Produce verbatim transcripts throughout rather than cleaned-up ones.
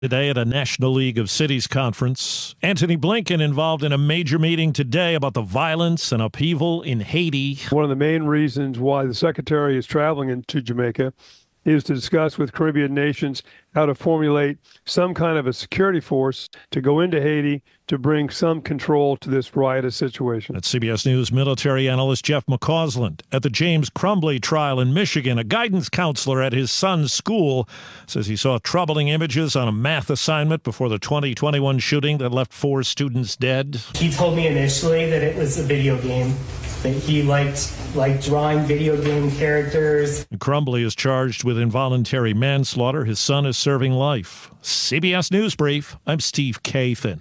Today at a National League of Cities conference. Antony Blinken involved in a major meeting today about the violence and upheaval in Haiti. One of the main reasons why the Secretary is traveling into Jamaica is to discuss with Caribbean nations how to formulate some kind of a security force to go into Haiti to bring some control to this riotous situation. That's C B S News military analyst Jeff McCausland. At the James Crumbly trial in Michigan, a guidance counselor at his son's school says he saw troubling images on a math assignment before the twenty twenty-one shooting that left four students dead. He told me initially that it was a video game, that he liked like drawing video game characters. Crumbly is charged with involuntary manslaughter. His son is serving life. C B S News Brief, I'm Steve Kathan.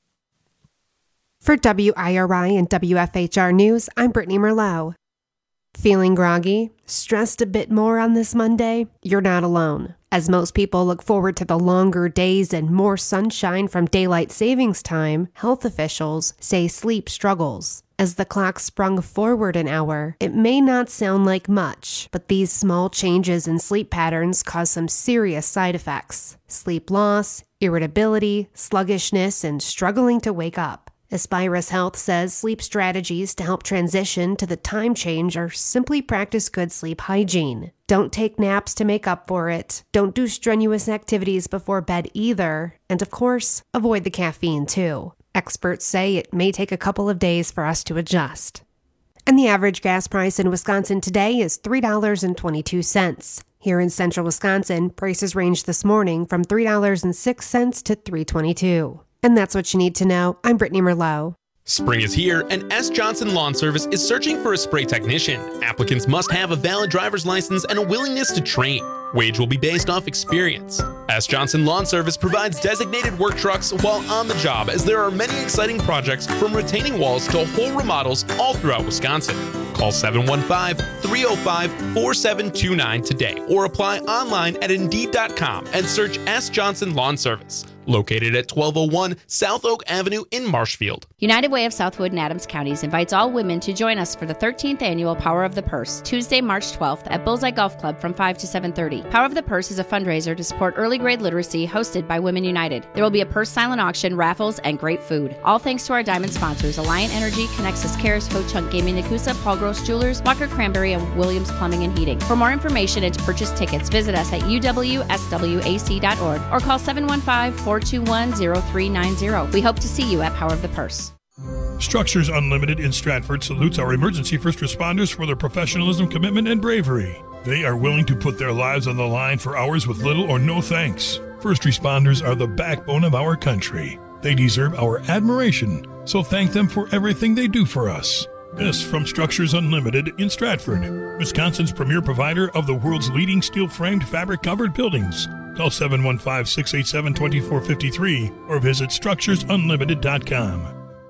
For W I R I and W F H R News, I'm Brittany Merlot. Feeling groggy? Stressed a bit more on this Monday? You're not alone. As most people look forward to the longer days and more sunshine from daylight savings time, health officials say sleep struggles. As the clock sprung forward an hour, it may not sound like much, but these small changes in sleep patterns cause some serious side effects. Sleep loss, irritability, sluggishness, and struggling to wake up. Aspirus Health says sleep strategies to help transition to the time change are simply practice good sleep hygiene. Don't take naps to make up for it. Don't do strenuous activities before bed either. And of course, avoid the caffeine too. Experts say it may take a couple of days for us to adjust. And the average gas price in Wisconsin today is three dollars and twenty-two cents. Here in central Wisconsin, prices ranged this morning from three dollars and six cents to three dollars and twenty-two cents. And that's what you need to know. I'm Brittany Merlot. Spring is here, and S. Johnson Lawn Service is searching for a spray technician. Applicants must have a valid driver's license and a willingness to train. Wage will be based off experience. S. Johnson Lawn Service provides designated work trucks while on the job, as there are many exciting projects from retaining walls to whole remodels all throughout Wisconsin. Call seven one five, three oh five, four seven two nine today or apply online at Indeed dot com and search S. Johnson Lawn Service. Located at twelve oh one South Oak Avenue in Marshfield. United Way of Southwood and Adams Counties invites all women to join us for the thirteenth annual Power of the Purse, Tuesday, March twelfth at Bullseye Golf Club from five to seven thirty. Power of the Purse is a fundraiser to support early grade literacy hosted by Women United. There will be a purse silent auction, raffles, and great food. All thanks to our diamond sponsors, Alliant Energy, Connexus Cares, Ho Chunk Gaming Nakusa, Paul Gross Jewelers, Walker Cranberry, and Williams Plumbing and Heating. For more information and to purchase tickets, visit us at U W S W A C dot org or call seven one five, four two one, zero three nine zero. We hope to see you at Power of the Purse. Structures Unlimited in Stratford salutes our emergency first responders for their professionalism, commitment, and bravery. They are willing to put their lives on the line for hours with little or no thanks. First responders are the backbone of our country. They deserve our admiration, so thank them for everything they do for us. This from Structures Unlimited in Stratford, Wisconsin's premier provider of the world's leading steel-framed, fabric-covered buildings. Call seven one five, six eight seven, two four five three or visit structures unlimited dot com.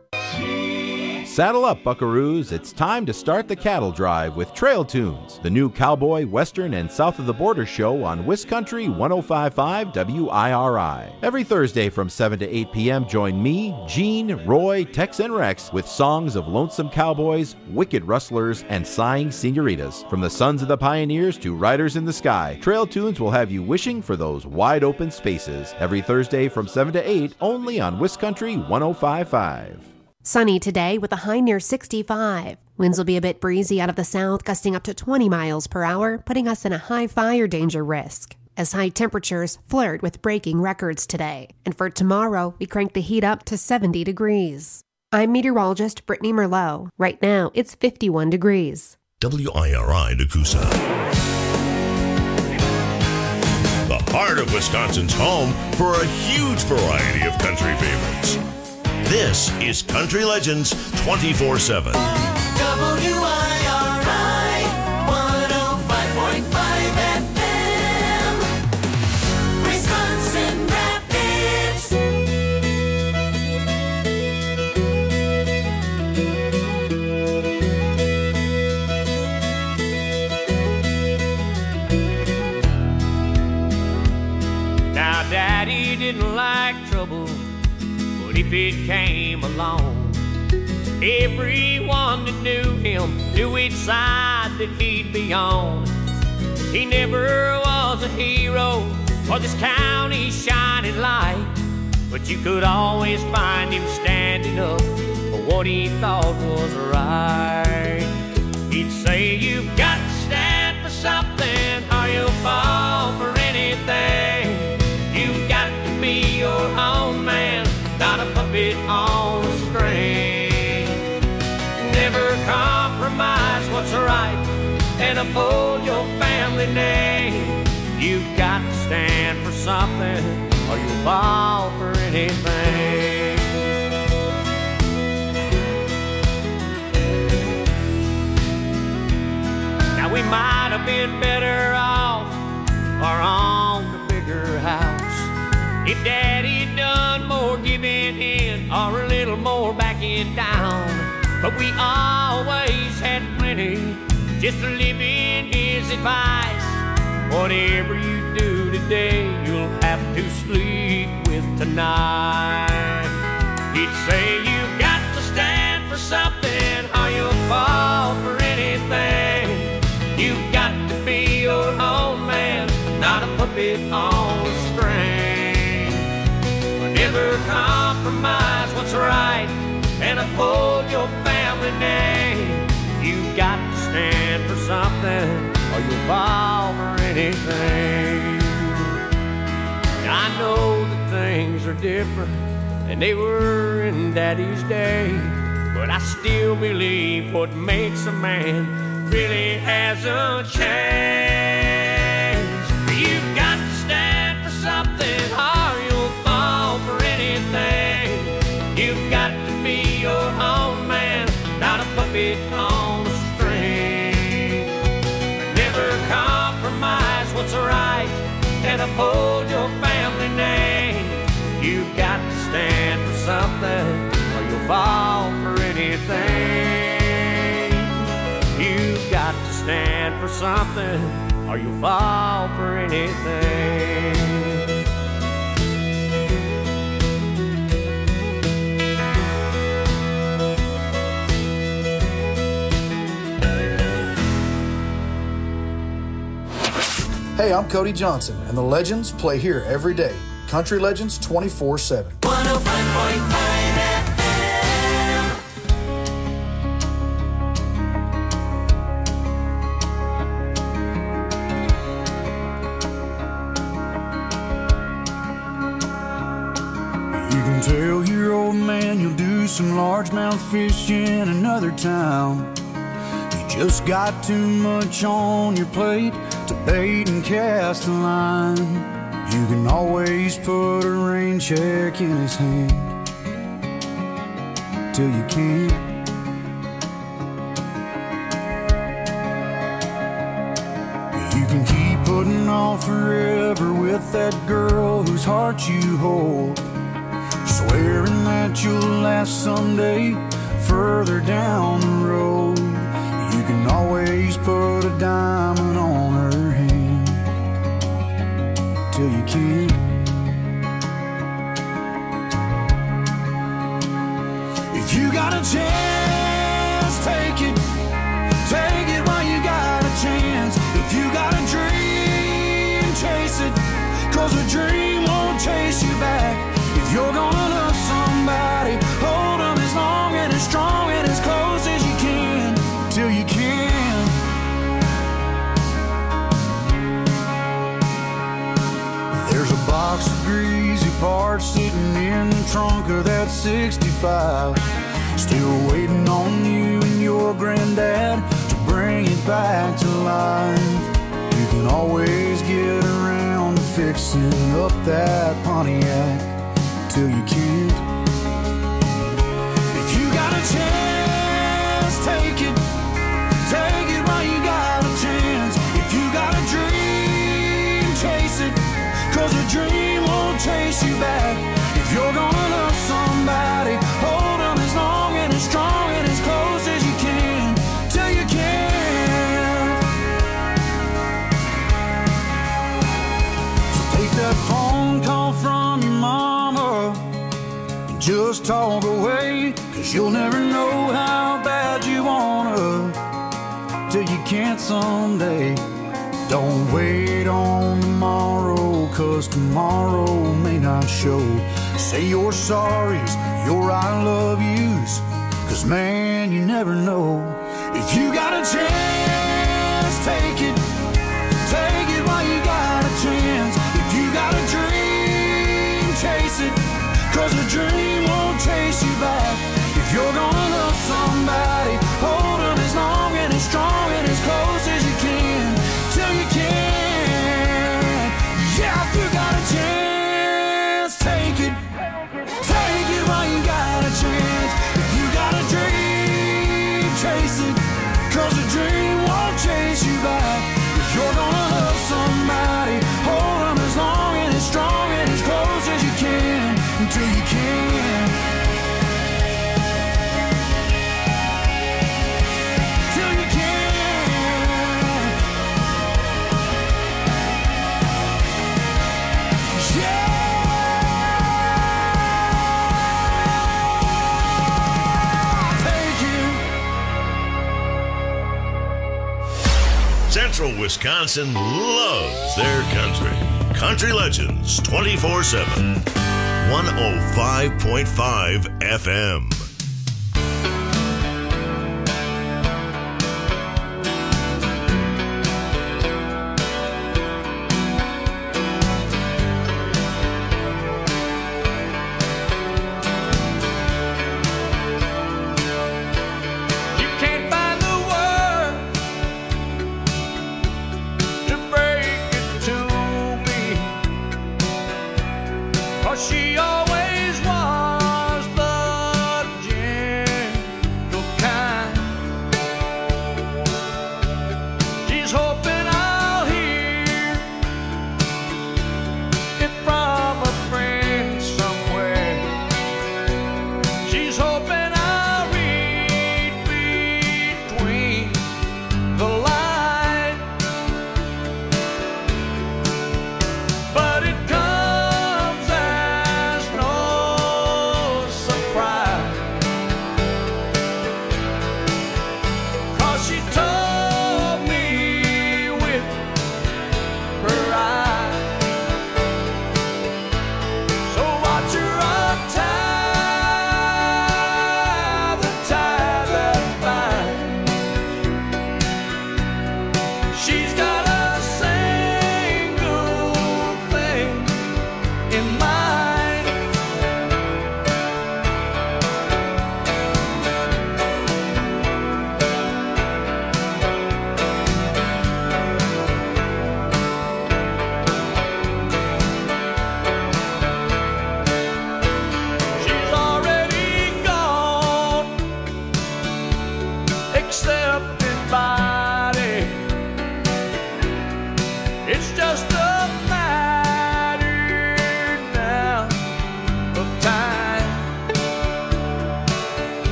Saddle up, buckaroos. It's time to start the cattle drive with Trail Tunes, the new cowboy, western, and south of the border show on Wiscountry one oh five point five W I R I. Every Thursday from seven to eight p.m., join me, Gene, Roy, Tex, and Rex with songs of lonesome cowboys, wicked rustlers, and sighing senoritas. From the sons of the pioneers to riders in the sky, Trail Tunes will have you wishing for those wide open spaces. Every Thursday from seven to eight, only on Wiscountry one oh five point five. Sunny today with a high near sixty-five. Winds will be a bit breezy out of the south, gusting up to twenty miles per hour, putting us in a high fire danger risk, as high temperatures flirt with breaking records today. And for tomorrow, we crank the heat up to seventy degrees. I'm meteorologist Brittany Merlot. Right now, it's fifty-one degrees. W I R I Nakusa. The heart of Wisconsin's home for a huge variety of country favorites. This is Country Legends twenty-four seven. W I R I one oh five point five F M. Wisconsin Rapids. Now, Daddy didn't like trouble. If it came along, everyone that knew him knew which side that he'd be on. He never was a hero, or this county's shining light. But you could always find him standing up for what he thought was right. He'd say, you've got to stand for something or you'll fall for anything. You've got to be your own man, not a puppet on a string. Never compromise what's right and uphold your family name. You've got to stand for something or you'll fall for anything. Now we might have been better off or on the bigger house if Daddy done more giving in or a little more backing down. But we always had plenty just to live in his advice. Whatever you do today, you'll have to sleep with tonight. He'd say, you've got to stand for something or you'll fall for anything. You've got to be your own man, not a puppet on a string. Never compromise what's right and uphold your family name. You've got to stand for something or you'll fall for anything. I know that things are different than they were in Daddy's day, but I still believe what makes a man really hasn't changed. You've got to stand for something or you'll fall for anything. You've got to be your own man, not a puppet on a string. Never compromise what's right and uphold your family name. You've got to stand for something or you'll fall for anything. You've got to stand for something or you'll fall for anything. Hey, I'm Cody Johnson, and the Legends play here every day. Country Legends twenty-four seven. one oh five point five F M. You can tell your old man you'll do some largemouth fish in another town. You just got too much on your plate to bait and cast a line. You can always put a rain check in his hand till you can't. You can keep putting off forever with that girl whose heart you hold, swearing that you'll last someday further down the road. You can always put a diamond on her hand till you can't. If you got a chance, take it. Take it while you got a chance. If you got a dream, chase it. Cause a dream won't chase you back. If you're gonna love somebody, hold them as long and as strong and as close as you can till you can. There's a box of greasy parts sitting in the trunk of that sixty-five, still waiting on you and your granddad to bring it back to life. You can always get around to fixing up that Pontiac till you can't. If you got a chance, take it. Take it while you got a chance. If you got a dream, chase it. Cause a dream won't chase you back. If you're gonna love somebody, hold them as long and as strong and as close as you can till you can't. So take that phone call from your mama and just talk away. Cause you'll never know how bad you wanna till you can't someday. Don't wait on tomorrow, 'cause tomorrow may not show. Say your sorries, your I love yous, 'cause man, you never know. If you got a chance, take it. Take it while you got a chance. If you got a dream, chase it, 'cause a dream won't chase you back. If you're gonna love somebody, hold them as long and as strong and as close as you can, till you can. Yeah, if you got a chance, take it. Take it while you got a chance. If you got a dream, chase it, 'cause a dream won't chase you back. If you're gonna love somebody, hold them as long and as strong and as close as you can, until you can. Till you can. Yeah. Take it. Central Wisconsin loves their country. Country Legends twenty-four seven. one oh five point five F M. You can't find the words to break it to me, 'cause she always was the gentle kind. She's hoping I'll hear it from a friend somewhere. She's hoping I'll read between the lines, but it comes as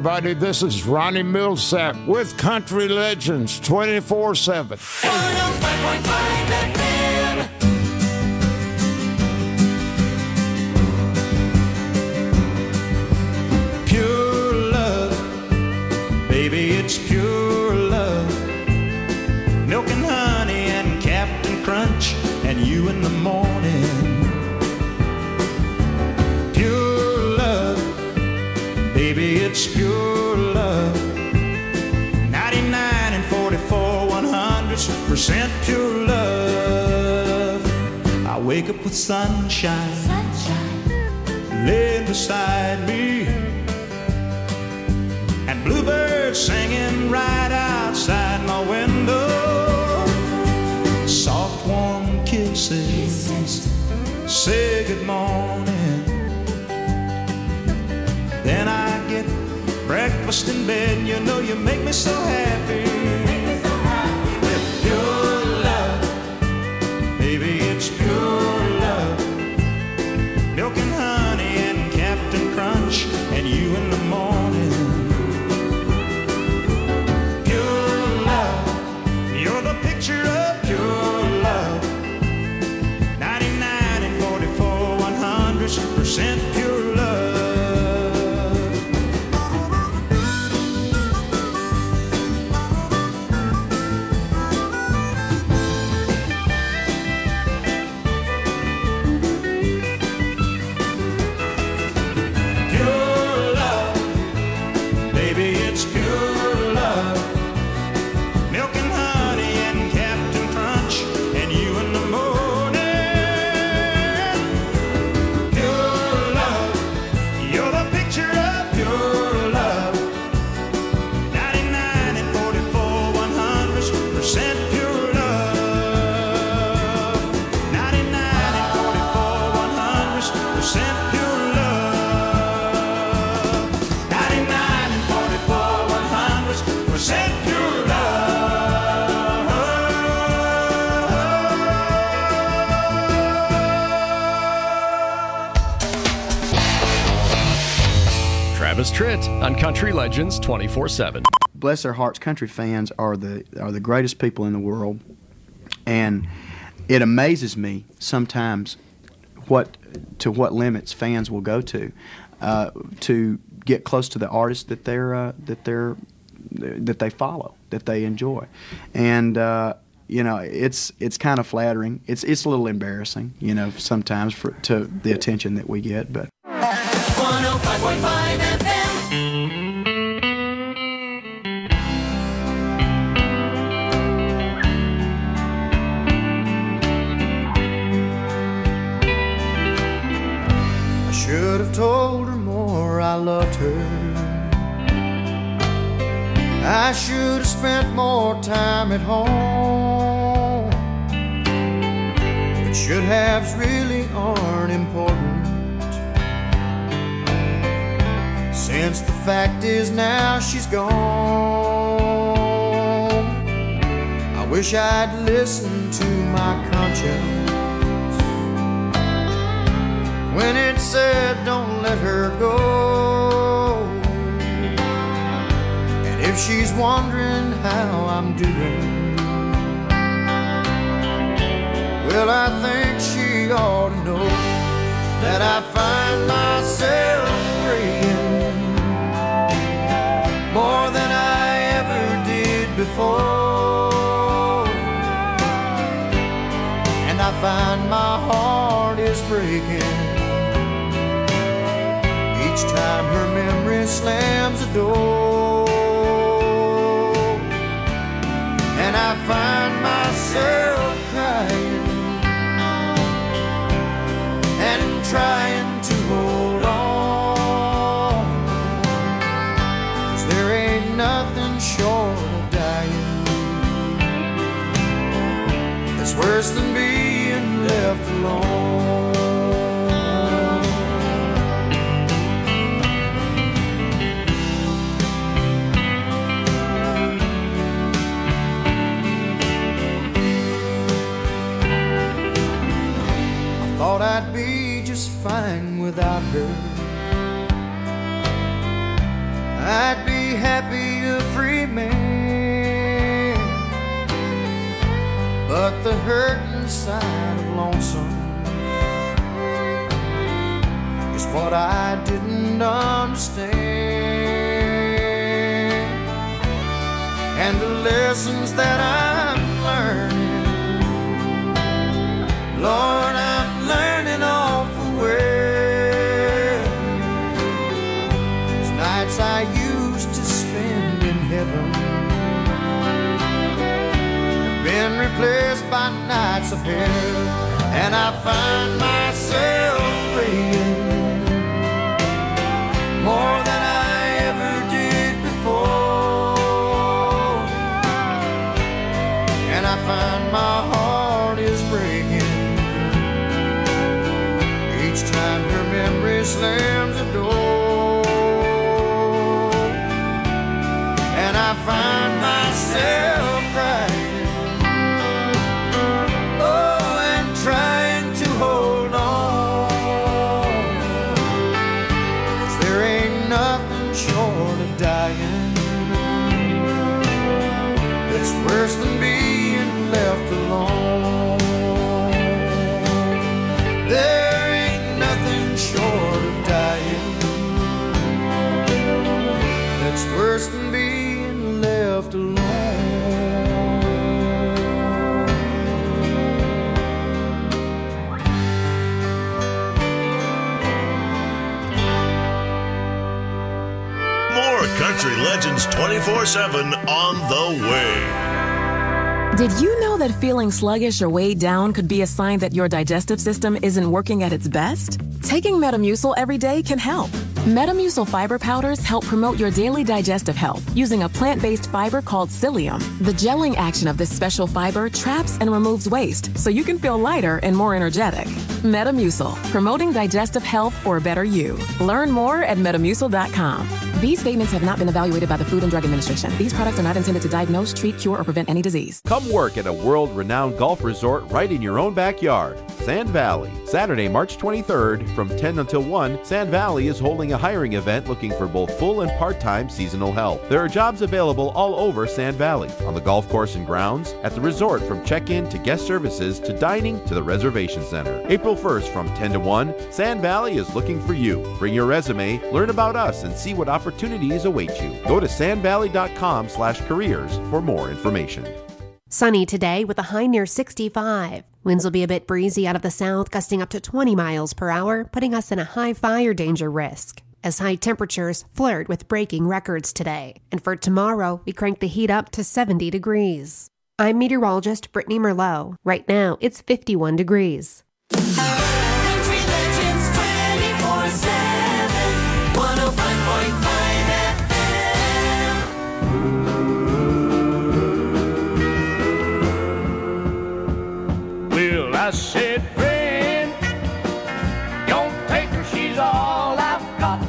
everybody. This is Ronnie Millsap with Country Legends twenty-four seven. one oh five point five F M. Pure love, baby, it's pure love. Milk and honey and Captain Crunch and you in the morning. Baby, it's pure love. ninety-nine and forty-four, one hundred percent pure love. I wake up with sunshine, sunshine laying beside me, and bluebirds singing right outside my window. Soft, warm kisses, kisses. Say good morning. Then I get breakfast in bed. You know you make me so happy. Make me so happy with pure love. Baby, it's pure love. Milk and honey and Captain Crunch and you in the morning. Pure love. You're the picture of pure love. ninety-nine and forty-four, one hundred percent pure love. Travis Tritt on Country Legends twenty-four seven. Bless their hearts, country fans are the are the greatest people in the world, and it amazes me sometimes what to what limits fans will go to uh, to get close to the artists that they're uh, that they're that they follow, that they enjoy, and uh, you know it's it's kind of flattering. It's it's a little embarrassing, you know, sometimes for to the attention that we get, but. one oh five point five F M. I should have told her more I loved her. I should have spent more time at home. But should haves really aren't important, since the fact is now she's gone. I wish I'd listened to my conscience when it said don't let her go. And if she's wondering how I'm doing, well, I think she ought to know that I find myself praying more than I ever did before. And I find my heart is breaking each time her memory slams the door. And I find myself crying and trying to hold on, 'cause there ain't nothing short of dying that's worse than being left alone. Thought I'd be just fine without her. I'd but the hurt inside of lonesome is what I didn't understand. And the lessons that I'm learning, Lord, I'm learning awful well. Those nights I used to spend in heaven have been replaced by nights of hell. And I find myself praying more than I ever did before. And I find my heart is breaking each time her memory slams a door. And I find myself crying, oh, and trying to hold on, 'cause there ain't nothing short of dying that's worse than being left alone. There ain't nothing short of dying that's worse than being left alone. More Country Legends twenty-four seven on the way. Did you know that feeling sluggish or weighed down could be a sign that your digestive system isn't working at its best? Taking Metamucil every day can help. Metamucil fiber powders help promote your daily digestive health using a plant-based fiber called psyllium. The gelling action of this special fiber traps and removes waste so you can feel lighter and more energetic. Metamucil, promoting digestive health for a better you. Learn more at metamucil dot com. These statements have not been evaluated by the Food and Drug Administration. These products are not intended to diagnose, treat, cure, or prevent any disease. Come work at a world-renowned golf resort right in your own backyard. Sand Valley. Saturday, March twenty-third, from ten until one, Sand Valley is holding a hiring event looking for both full and part-time seasonal help. There are jobs available all over Sand Valley, on the golf course and grounds, at the resort from check-in to guest services to dining to the reservation center. April first from ten to one, Sand Valley is looking for you. Bring your resume, learn about us, and see what opportunities await you. Go to sandvalley.com slash careers for more information. Sunny today with a high near sixty-five. Winds will be a bit breezy out of the south, gusting up to twenty miles per hour, putting us in a high fire danger risk, as high temperatures flirt with breaking records today. And for tomorrow, we crank the heat up to seventy degrees. I'm meteorologist Brittany Merlot. Right now, it's fifty-one degrees. Country Legends twenty-four seven, one oh five point five F M. Well, I said, friend, don't take her, she's all I've got.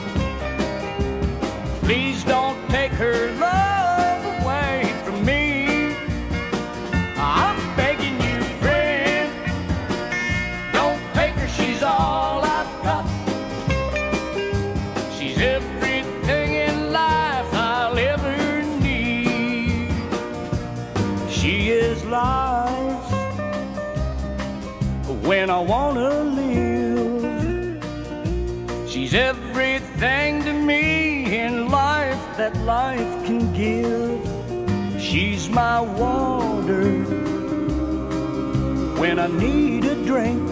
Please don't take her love away from me. I'm begging you, friend, don't take her, she's all I've got. She's everything in life I'll ever need. She is life when I wanna live. She's everything to me in life that life can give. She's my water when I need a drink.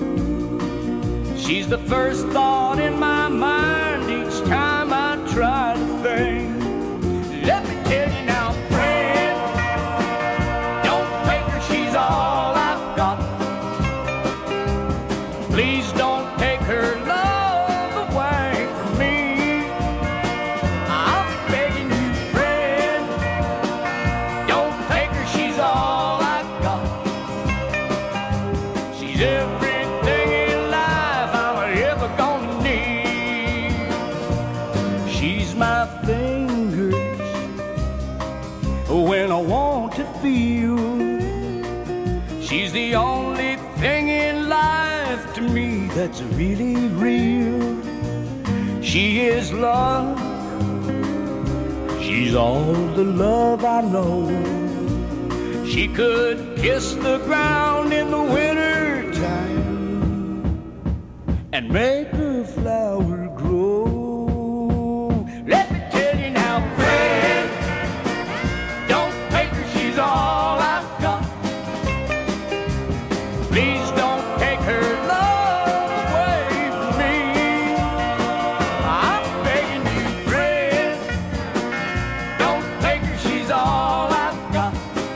She's the first thought in my mind each time I try to think. Let me tell you now, friend, don't take her, she's all I've got. Please don't take her love away from me. I'm begging you, friend, don't take her, she's all I've got. She's everything in life I'm ever gonna need. She's my fingers when I want to feel. She's the only thing in life to me that's really real. She is love. She's all the love I know. She could kiss the ground in the winter time and make her flower grow. Let me tell you now, friend, don't take her, she's all I've got. Please don't take her love away from me. I'm begging you, friend, don't take her, she's all I've got.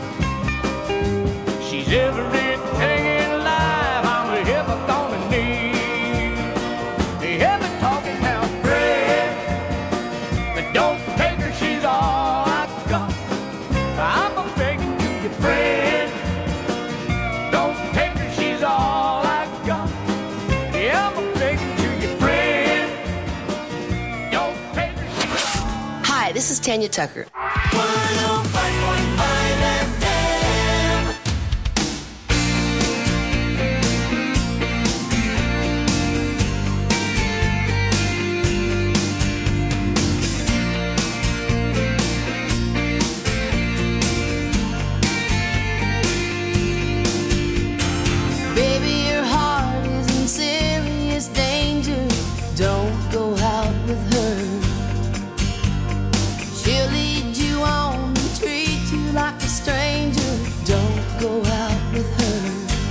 She's everything in life I'm ever gonna need. Hear me talking now, friend, but don't take her, she's all I've got. I'm a begging to you, friend, don't take her, she's all I've got. Yeah, I'm a begging to you, friend, don't take her, she's all. Hi, this is Tanya Tucker. one oh five point five F M. Baby, your heart is in serious danger. Don't go out with her. She'll lead you on and treat you like a stranger. Don't go out with her.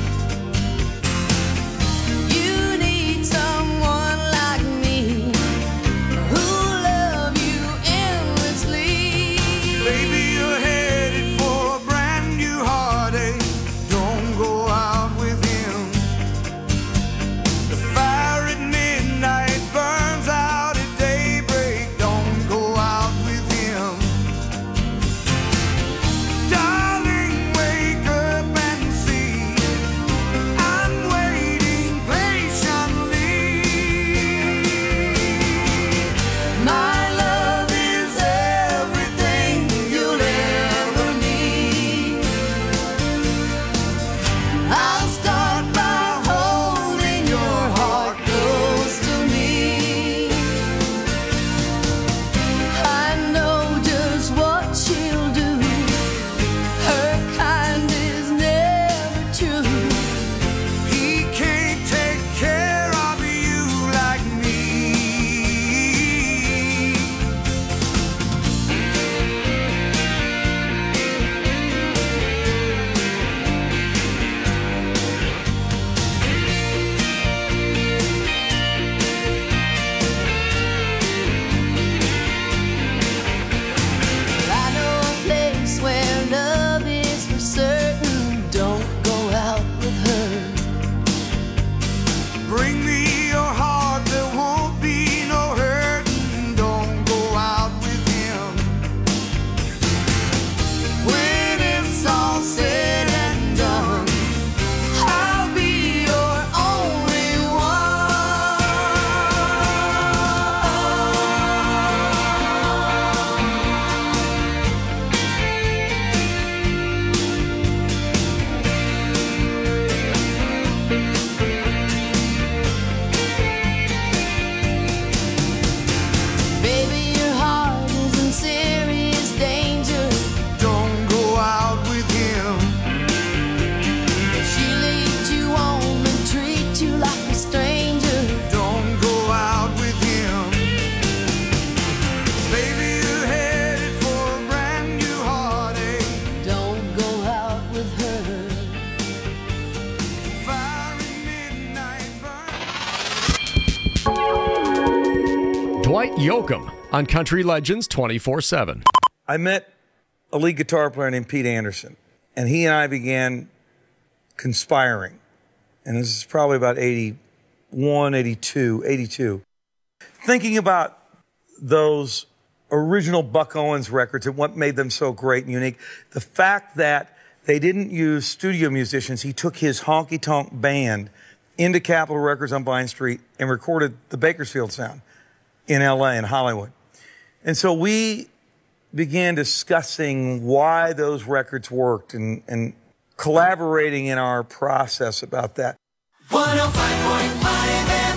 You need someone like me who'll love you endlessly. Baby, you're headed for a brand new heartache. Don't go out with him. The fire at midnight burns out at daybreak. Don't go out with him. Darling, wake up and see I'm waiting patiently. My love is everything you'll ever need. I'll start by holding your heart close to me. I know just what she'll do. Her kind is never true. He can't take care of you like me. I know a place where love is for certain. Don't go out with her. Bring me your heart, there won't be no hurting. Don't go out with him. When it's all said and done, I'll be your only Baby, your heart is in serious danger. Don't go out with him. She leads you on and treats you like a stranger. Don't go out with him. Baby, you're headed for a brand new heartache. Don't go out with her. Fire at midnight burn. Dwight Yoakam on Country Legends twenty-four seven. I met a lead guitar player named Pete Anderson, and he and I began conspiring. And this is probably about eighty-one, eighty-two, eighty-two. Thinking about those original Buck Owens records and what made them so great and unique. The fact that they didn't use studio musicians. He took his honky-tonk band into Capitol Records on Vine Street and recorded the Bakersfield sound in L A and Hollywood. And so we began discussing why those records worked and, and collaborating in our process about that. one oh five point five F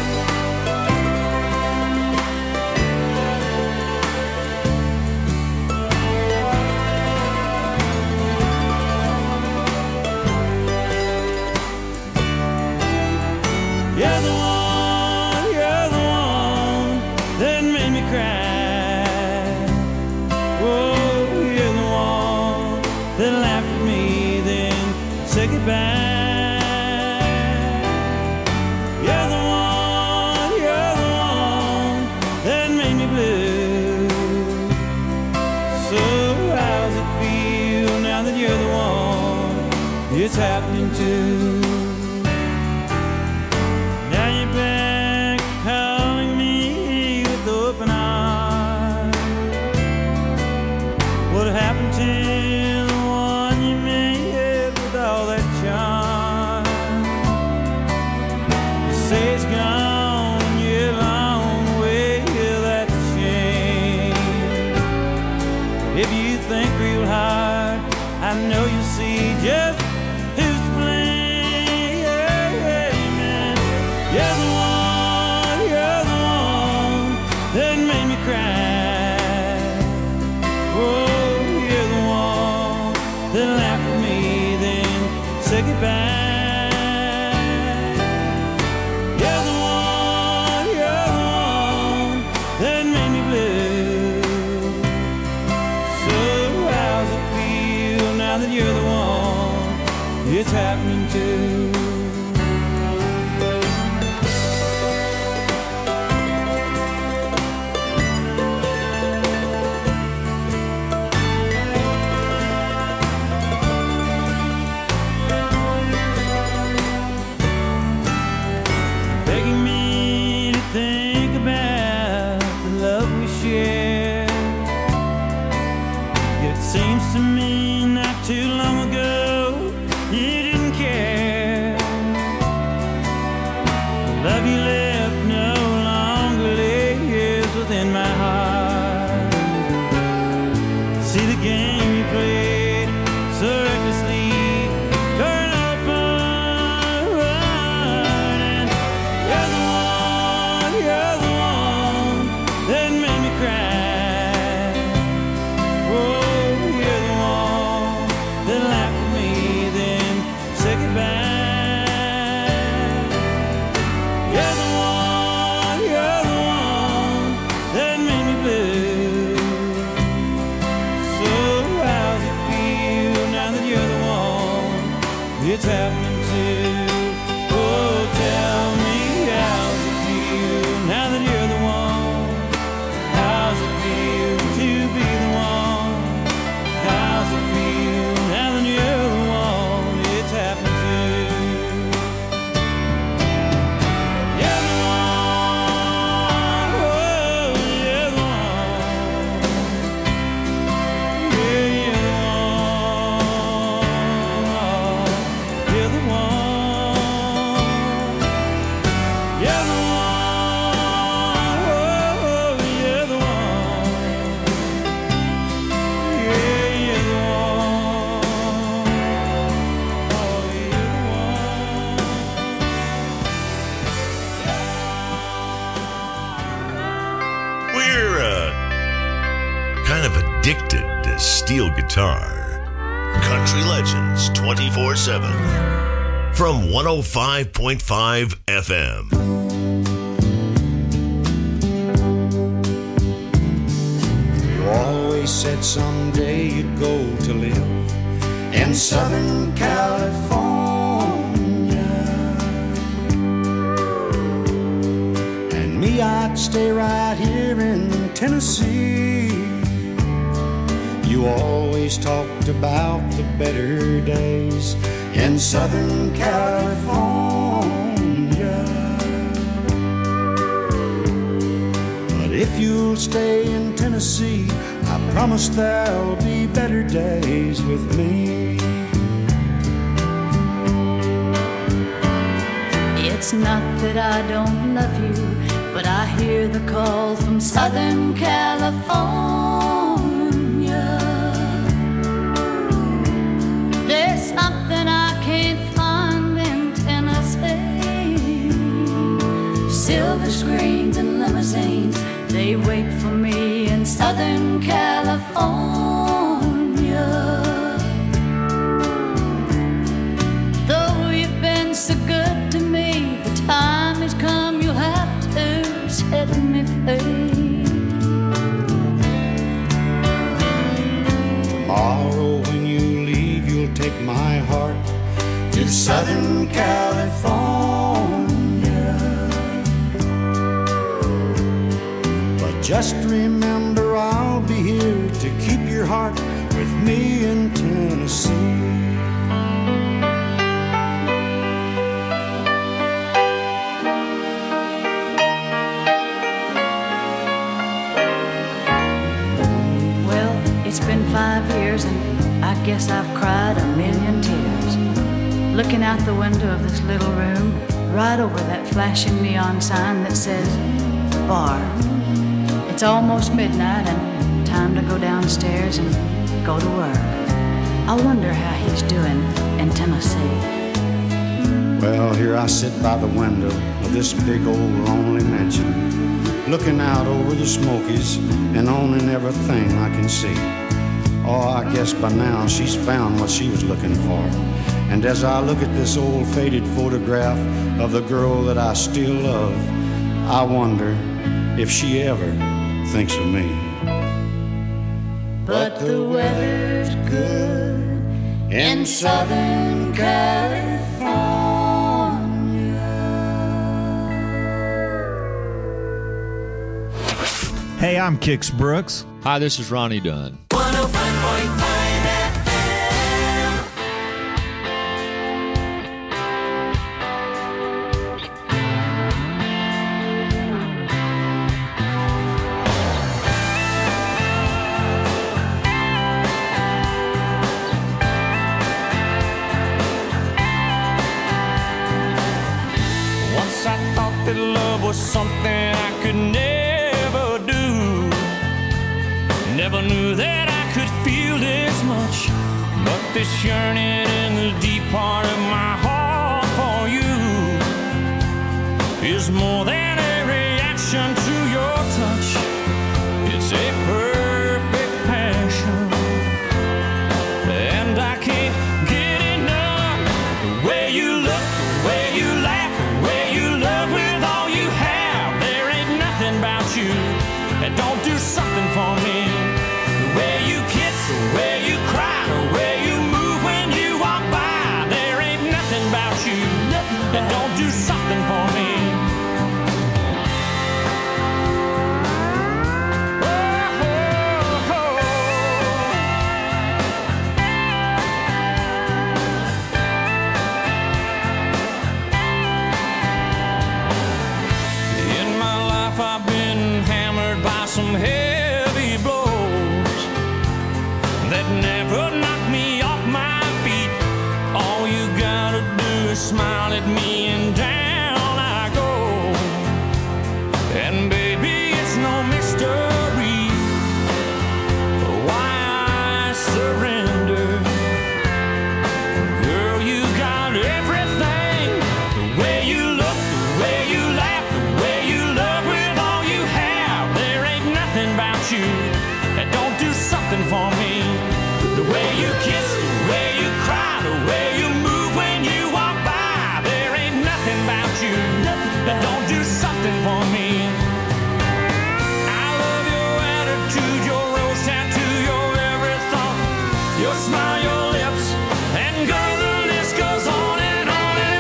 M. cry. Oh, you're the one that laughed at me, then said goodbye. You're the one, you're the one that made me blue. So how's it feel now that you're the one it's happening to? Now you're back calling me with open arms. What happened to the one you made with all that charm? You say it's gone, you're a long way, yeah, that's a shame. If you think real hard, I know you see just who's to blame. You're the one, you're the one that made me cry. Oh, you're the one that laughed at me, then said goodbye. You're the one, you're the one that made me blue. So how's it feel now that you're the one it's happening to? Begging me to think about the love we share. Yet it seems to me not too long ago you didn't care. The love you left no longer lives within my heart. See the game you played so recklessly, turn open run, and you're the one, you're the one that made me cry. Oh, you're the one that laughed at me, then said goodbye. You're the one, you're the one that made me blue. So how's it feel now that you're the one it's happening to? Oh, tell me, how's it feel now that you're the one? How's it feel to be the one? How's it feel now that you're the one it's happening to? You're the one, oh, you're the one. Yeah, you're the one. You're the one. You're the one, oh, you're the one. Yeah, you're the one. Oh, you're the We're uh, kind of addicted to steel guitar. Country Legends twenty-four seven from one oh five point five F M. You always said someday you'd go to live in Southern California, and me, I'd stay right here in Tennessee. You always talked about the better days in Southern California, but if you'll stay in Tennessee, I promise there'll be better days with me. It's not that I don't love you, but I hear the call from Southern California. There's something I can't find in Tennessee. Silver screens and limousines, they wait for me in Southern California. Though you've been so good to me, the time has come, you'll have to set me free. Just remember I'll be here to keep your heart with me in Tennessee. Well, it's been five years and I guess I've cried a million tears, looking out the window of this little room, right over that flashing neon sign that says bar. It's almost midnight and time to go downstairs and go to work. I wonder how he's doing in Tennessee. Well, here I sit by the window of this big old lonely mansion, looking out over the Smokies and owning everything I can see. Oh, I guess by now she's found what she was looking for. And as I look at this old faded photograph of the girl that I still love, I wonder if she ever thinks of me. But the weather's good in Southern California. Hey, I'm Kix Brooks. Hi, this is Ronnie Dunn. one oh five point five F M. Once I thought that love was something I could never do. Never knew that I could feel this much. But this yearning in the deep part of my heart for you is more than a reaction to your touch. It's a perfect passion, and I can't get enough. The way you look, the way you laugh, the way you love with all you have. There ain't nothing about you that don't do something for me. The way you kiss, the way you cry, the way you move when you walk by. There ain't nothing about you that don't do something for me. In my life I've been hammered by some heavy blows that never knocked me off my feet. All you gotta do is smile at me and down I go. And baby, it's no mystery why I surrender. Girl, you got everything. The way you look, the way you laugh, the way you love with all you have. There ain't nothing about you that don't do something for me. The way you kiss, the way you cry, the way you move when you walk by. There ain't nothing about you that don't do something for me. I love your attitude, your rose tattoo, your every thought, your smile, your lips, and girl, the list goes on and on and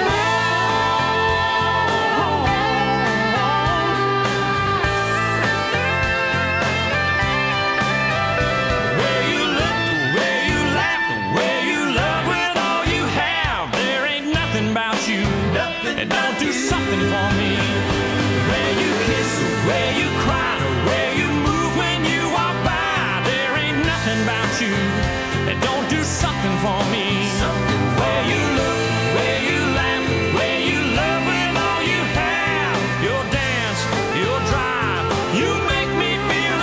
on. The way you look, the way you laugh, the way you love with all you have. There ain't nothing about you that don't do something for me. The way you kiss, the way you cry, the way you move when you walk by. There ain't nothing about you that don't do something for me. The way you look, the way you laugh, the way you love with all you have. Your dance, your drive, you make me feel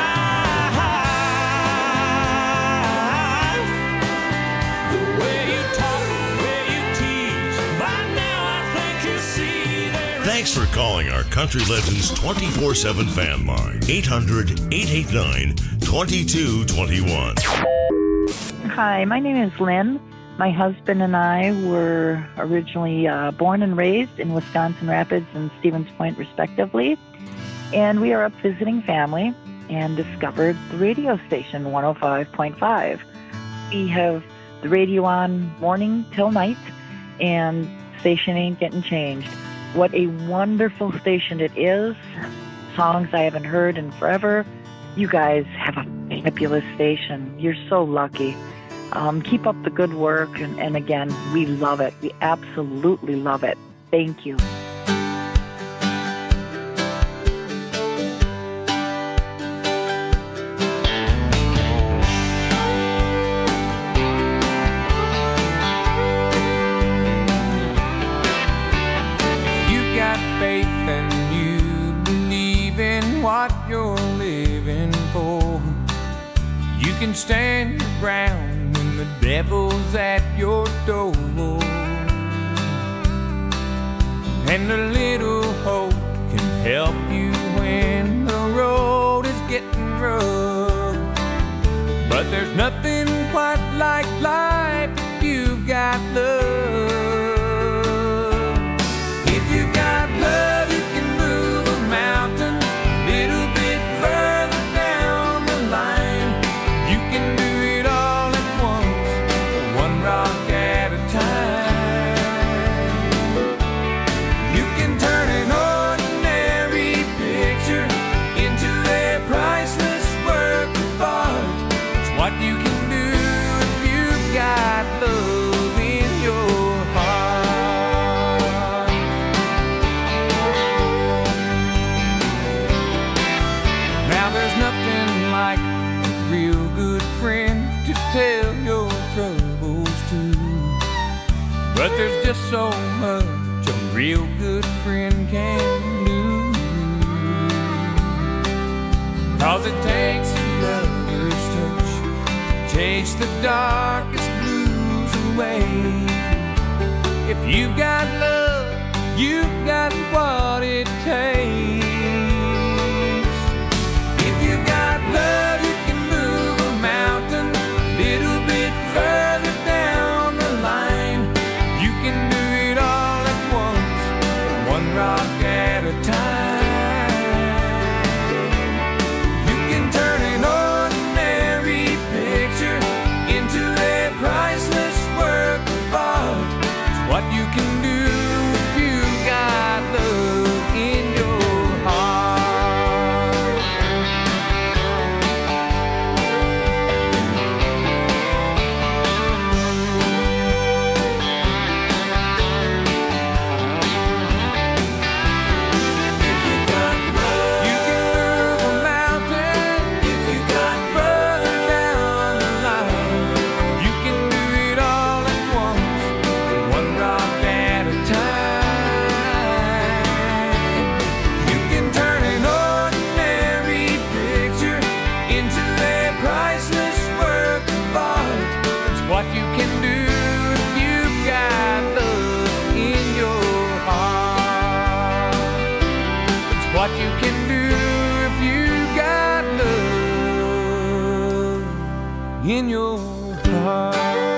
alive. The way you talk, the way you tease, by now I think you see there. Thanks for calling our Country Legends twenty-four seven fan line. eight hundred, eight eight nine, two two two one. Hi, my name is Lynn. My husband and I were originally uh, born and raised in Wisconsin Rapids and Stevens Point, respectively. And we are up visiting family and discovered the radio station one oh five point five. We have the radio on morning till night, and station ain't getting changed. What a wonderful station it is. songs I haven't heard in forever. You guys have a fabulous station. You're so lucky. Um, keep up the good work, and, and again, we love it. We absolutely love it. Thank you. You've got faith and you believe in what you're living for. You can stand your ground when the devil's at your door. And a little hope can help you when the road is getting rough. But there's nothing quite like life if you've got love. If you've got love, you can move a mountain a little bit further down the line. You can do it all at once, one rock at a time. You can turn an ordinary picture into a priceless work of art. It's what you can do if you've got love in your heart. Now there's nothing like a real good friend to tell your troubles to, but there's just so much a real good friend can do. Cause it takes a lover's touch to chase the darkest blues away. If you've got love, you've got what it takes. If you've got love, you can move a mountain a little bit further down the line. You can do it all at once, one rock at a time. You can turn an ordinary picture into a priceless work of art. It's what you can do if you've got love in your heart. You can move a mountain if you got further down the line. You can do it all at once, one rock at a time. You can turn an ordinary picture into a priceless work of art. It's what you can do if you've got love in your heart. It's what you can do if you've got love in your heart.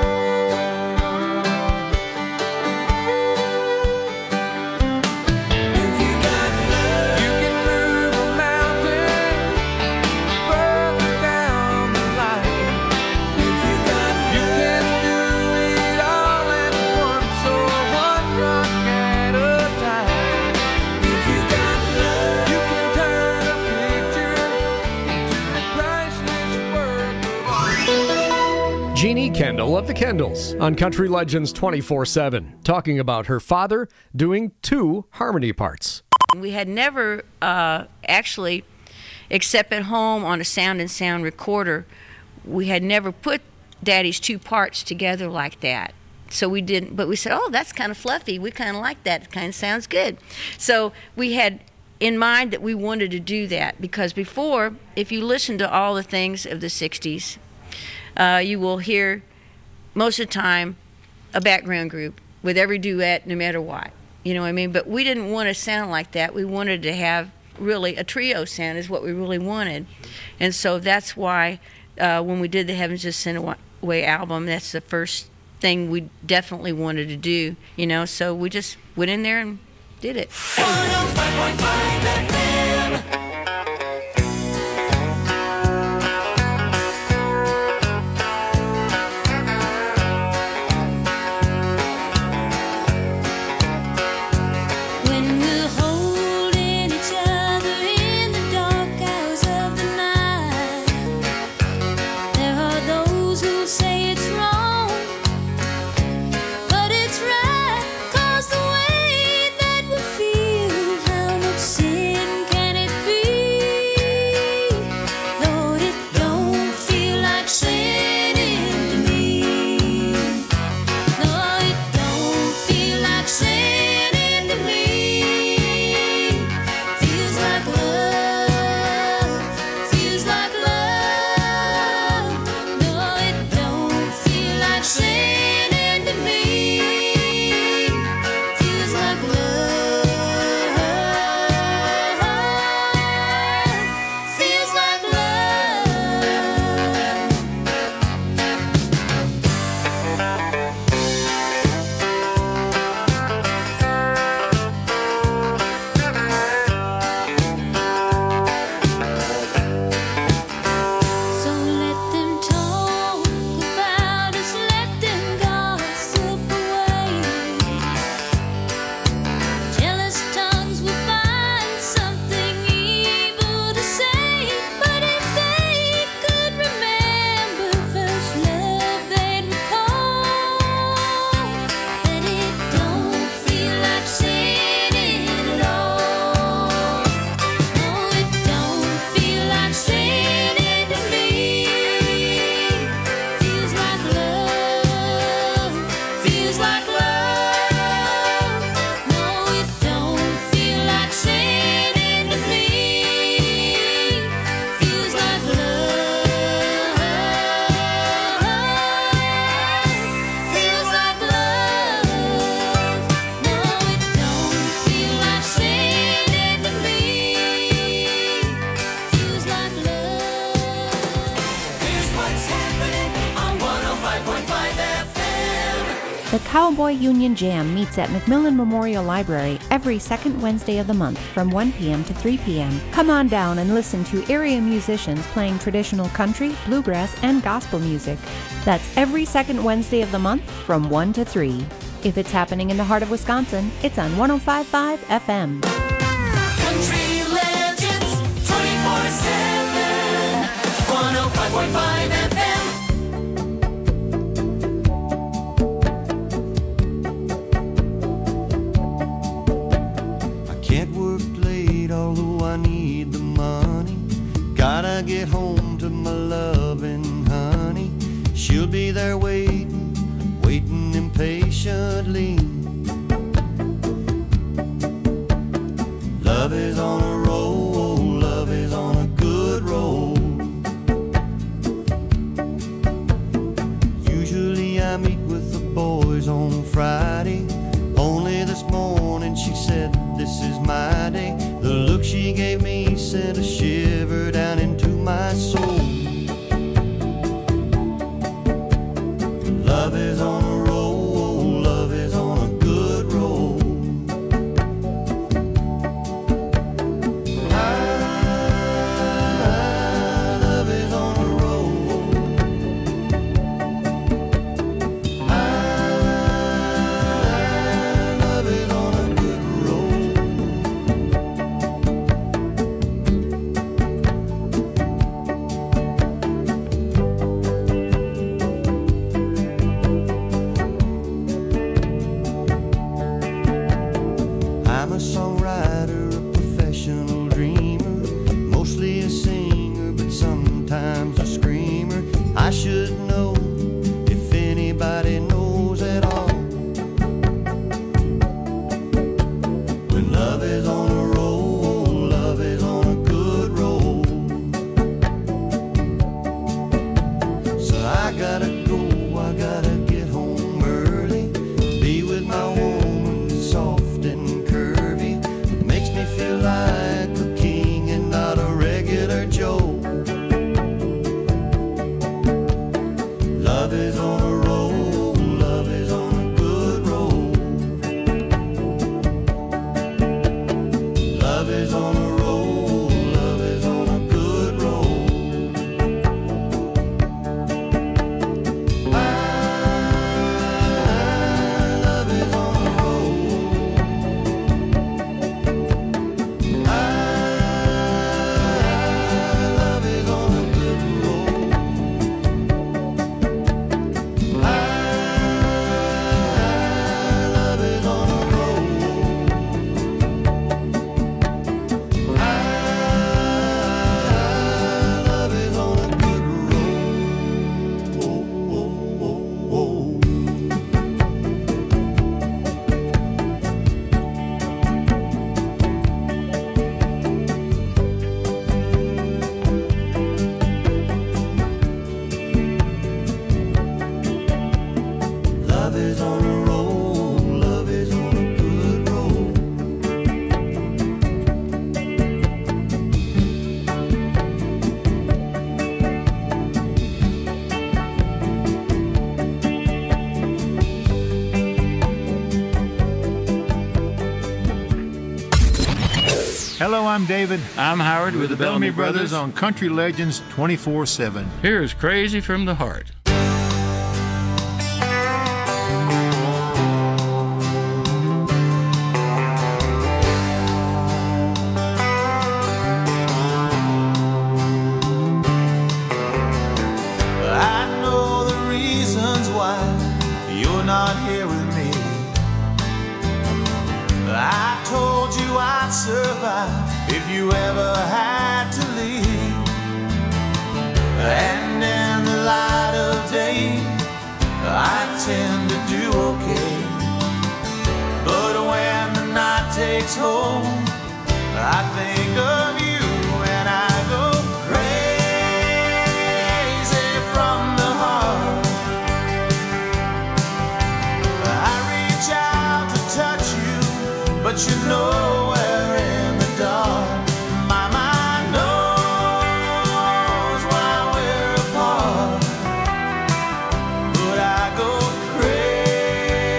If you got love, you can move a mountain further down the line. If you got love, you can do it all at once, or one rock at a time. If you got love, you can turn a picture into a priceless work of art. Jeannie Kendall of the Kendalls on Country Legends twenty-four seven, talking about her father doing two harmony parts. We had never uh, actually, except at home on a Sound and Sound recorder, we had never put Daddy's two parts together like that. So we didn't, but we said, oh, that's kind of fluffy. We kind of like that. It kind of sounds good. So we had in mind that we wanted to do that, because before, if you listen to all the things of the sixties, uh, you will hear most of the time a background group with every duet, no matter what. You know what I mean? But we didn't want to sound like that. We wanted to have really a trio sound is what we really wanted. And so that's why uh, when we did the Heavens Just Sent Away album, that's the first thing we definitely wanted to do, you know. So we just went in there and did it. one oh five point five F M. When we're holding each other in The Cowboy Union Jam meets at McMillan Memorial Library every second Wednesday of the month from one p.m. to three p.m. Come on down and listen to area musicians playing traditional country, bluegrass, and gospel music. That's every second Wednesday of the month from one to three. If it's happening in the heart of Wisconsin, it's on one oh five point five F M. Country Legends twenty-four seven, one oh five point five F M. Although I need the money, gotta get home to my loving honey. She'll be there waiting, waiting impatiently. Love is on a roll, love is on a good roll. Usually I meet with the boys on Friday. Only this morning she said, this is my day. The look she gave me sent a shiver down into my soul. Love is on a roll, love is on a good roll. Ah, love is on a roll. Ah, love is on a good roll. I'm a songwriter, a professional dreamer, mostly a singer, but sometimes a screamer. I should know if anybody knows at all. When love is on a roll, love is on a good roll. So I gotta go, I gotta get home early, be with my woman, soft and curvy. Makes me feel like a king and not a regular Joe. Love is on a roll, love is on a good roll. Love is on a roll, love is on a good roll. Ah, love is on a roll. Ah, love is on a good roll. Ah, love is on a roll. Ah, love is on a good roll. Oh, oh, oh, oh. Love is on a roll, love is on a good roll. Hello, I'm David. I'm Howard with, the the Bellamy Brothers. on Country Legends twenty-four seven. Here's Crazy from the Heart. I know the reasons why you're not here with me. I told you I'd survive if you ever had to leave. And in the light of day, I tend to do okay. But when the night takes hold, I think of you and I go crazy from the heart. I reach out to touch you, but you know we're in the dark. My mind knows why we're apart, but I go crazy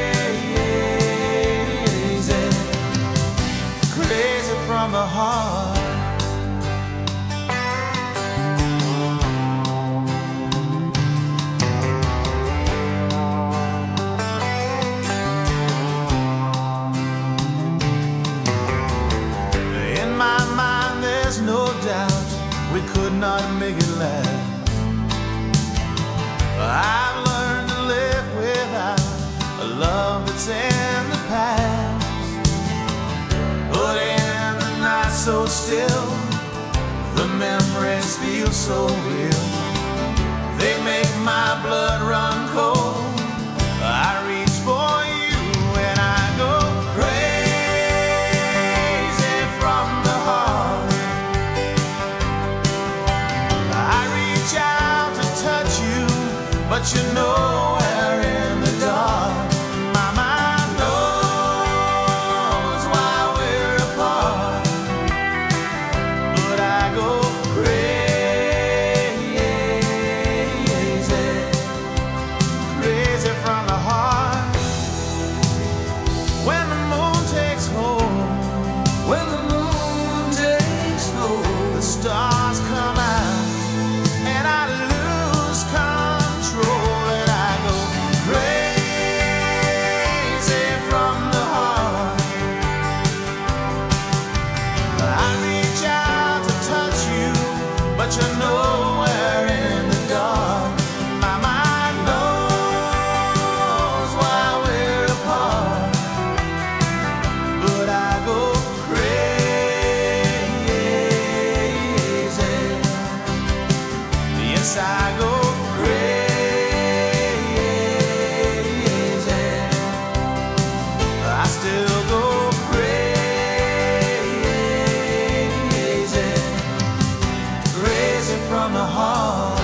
I've learned to live without a love that's in the past. But in the night so still, the memories feel so real. They make my blood run cold. I reach for you and I go crazy from the heart. I reach out to touch you, but you're nowhere in the dark. My mind knows why we're apart, but I go crazy, crazy from the heart. When the moon takes hold, when the moon takes hold, the stars come out and I lose control and I go crazy from the heart. I reach out to touch you, but you're nowhere in the dark. My mind knows why we're apart, but I go crazy. Yes, I go crazy. I still go crazy, crazy from the heart.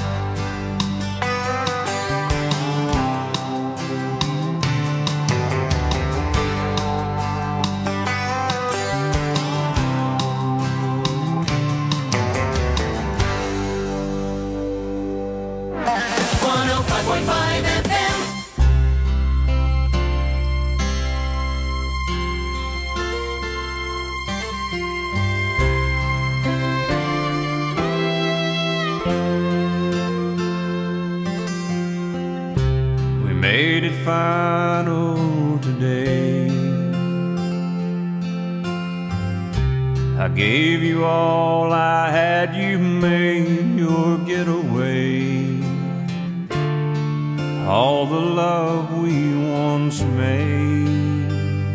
one oh five point five F M. We made it final today. I gave you all I had, you made your getaway. All the love we once made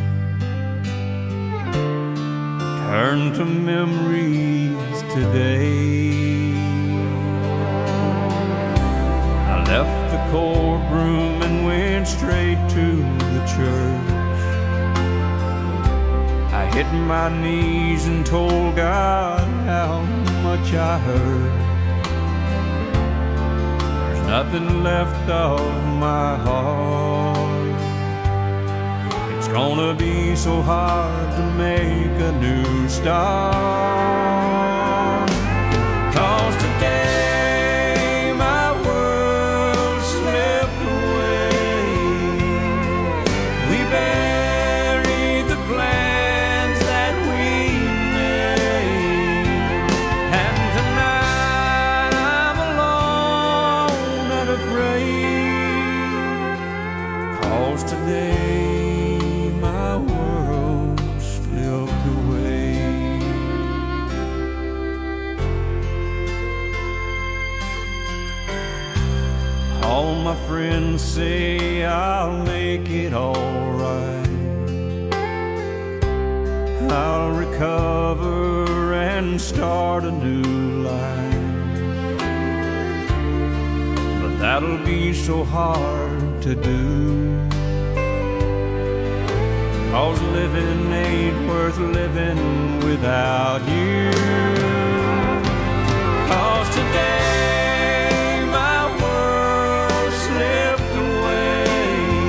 turned to memories today. I left the courtroom and went straight to the church. I hit my knees and told God how much I hurt. There's nothing left of my heart. It's gonna be so hard to make a new start. 'Cause today my world slipped away. We buried the plans that we made, and tonight I'm alone and afraid. 'Cause today my world slipped away. All my friends say I'll make it alright. I'll recover and start a new life. But that'll be so hard to do. 'Cause living ain't worth living without you. 'Cause today my world slipped away.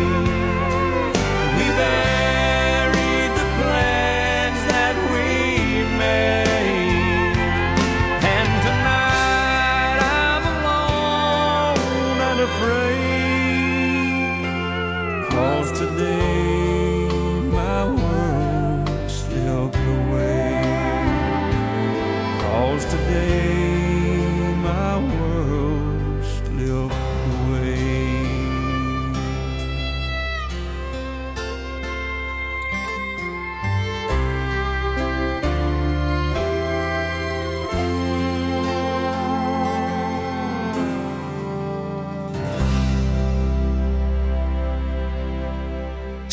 We buried the plans that we made, and tonight I'm alone and afraid. 'Cause today my world slipped away. 'Cause today my world slipped away.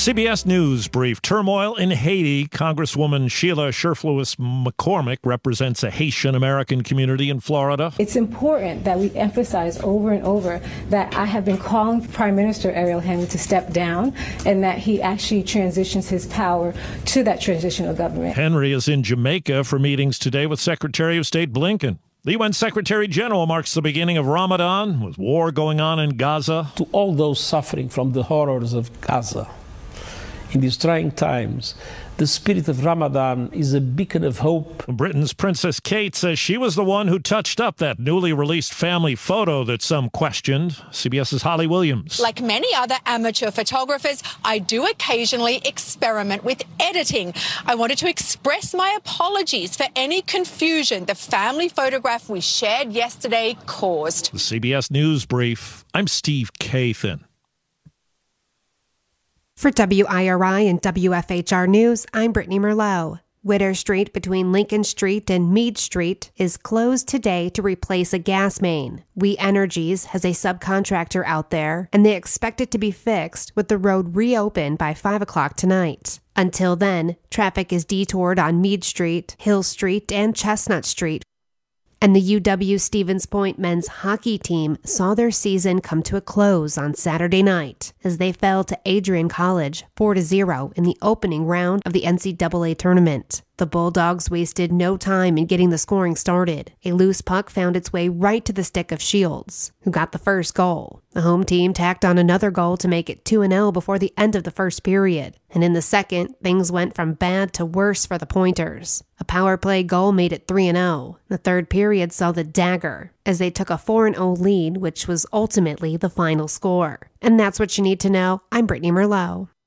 C B S News brief. Turmoil in Haiti. Congresswoman Sheila Sherflewis McCormick represents a Haitian-American community in Florida. It's important that we emphasize over and over that I have been calling Prime Minister Ariel Henry to step down and that he actually transitions his power to that transitional government. Henry is in Jamaica for meetings today with Secretary of State Blinken. The U N Secretary General marks the beginning of Ramadan with war going on in Gaza. To all those suffering from the horrors of Gaza, in these trying times, the spirit of Ramadan is a beacon of hope. Britain's Princess Kate says she was the one who touched up that newly released family photo that some questioned. CBS's Holly Williams. Like many other amateur photographers, I do occasionally experiment with editing. I wanted to express my apologies for any confusion the family photograph we shared yesterday caused. The C B S News Brief. I'm Steve Kathan. For W I R I and W F H R News, I'm Brittany Merlot. Witter Street between Lincoln Street and Meade Street is closed today to replace a gas main. We Energies has a subcontractor out there, and they expect it to be fixed with the road reopened by five o'clock tonight. Until then, traffic is detoured on Meade Street, Hill Street, and Chestnut Street. And the U W Stevens Point men's hockey team saw their season come to a close on Saturday night as they fell to Adrian College four to zero in the opening round of the N C double A tournament. The Bulldogs wasted no time in getting the scoring started. A loose puck found its way right to the stick of Shields, who got the first goal. The home team tacked on another goal to make it two to zero before the end of the first period. And in the second, things went from bad to worse for the Pointers. A power play goal made it three to zero. The third period saw the dagger as they took a four to zero lead, which was ultimately the final score. And that's what you need to know. I'm Brittany Merlot.